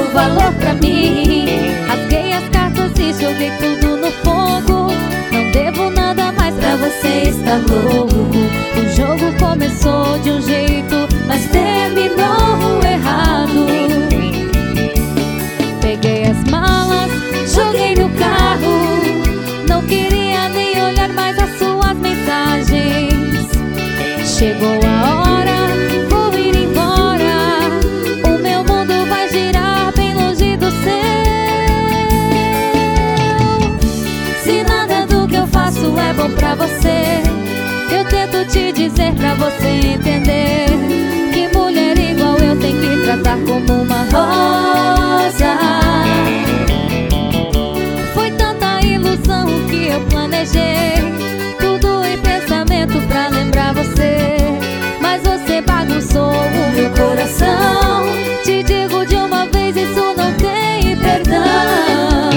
valor pra mim. Rasguei as cartas e joguei tudo no fogo. Não devo nada mais pra você, está louco. O jogo começou de um jeito, mas terminou errado. Peguei as malas, joguei no carro. Não queria nem olhar mais as suas mensagens. Chegou a hora, vou ir embora. O meu mundo vai girar bem longe do seu. Se nada do que eu faço é bom pra você, eu tento te dizer pra você entender que mulher igual eu tem que tratar como uma rosa. Foi tanta ilusão que eu planejei tudo em pensamento pra lembrar você, mas você bagunçou o meu coração. Te digo de uma vez, isso não tem perdão.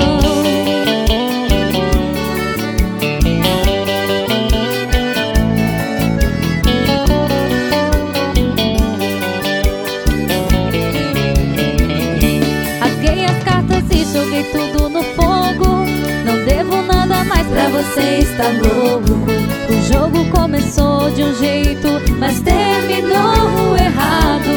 Rasguei as cartas e joguei tudo no fogo. Não devo nada mais pra você, está louco. O jogo começou de um jeito, mas terminou errado.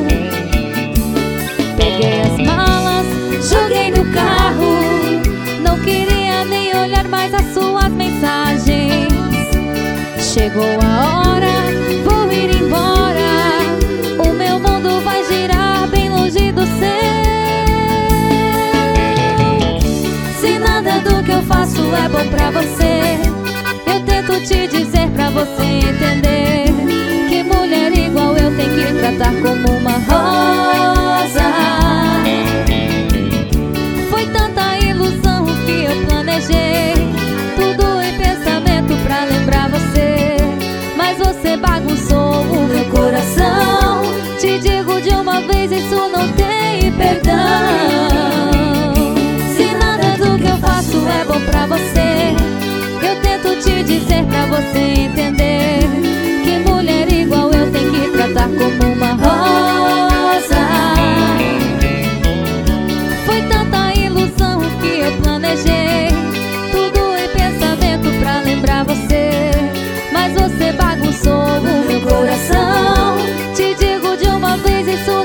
Peguei as malas, joguei no carro. Não queria nem olhar mais as suas mensagens. Chegou a hora, vou ir embora. O meu mundo vai girar bem longe do seu. Se nada do que eu faço é bom pra você, eu tento te dizer pra você entender que mulher igual eu tem que tratar como uma rosa. Foi tanta ilusão que eu planejei tudo em pensamento pra lembrar você, mas você bagunçou o meu coração. Te digo de uma vez, isso não tem perdão. Se nada do que eu faço é bom pra você, eu tento te dizer pra você entender que mulher igual eu tem que tratar como uma rosa. Foi tanta ilusão que eu planejei tudo em pensamento pra lembrar você, mas você bagunçou o meu coração. Te digo de uma vez, isso